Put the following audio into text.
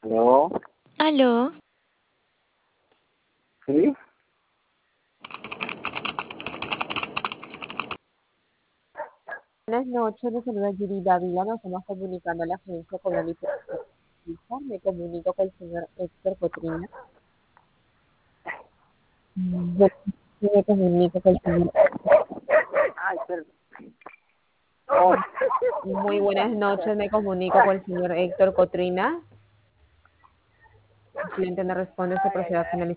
¿No? Aló, ¿Sí? Buenas noches, les saluda Yuri Dávila, nos estamos comunicando a la agencia Colón y Periodista. Me comunico con el señor Héctor Cotrina. Yo me comunico con el señor. Ay, perdón. Muy buenas noches, me comunico con el señor Héctor Cotrina. El cliente no responde, se procede a finalizar.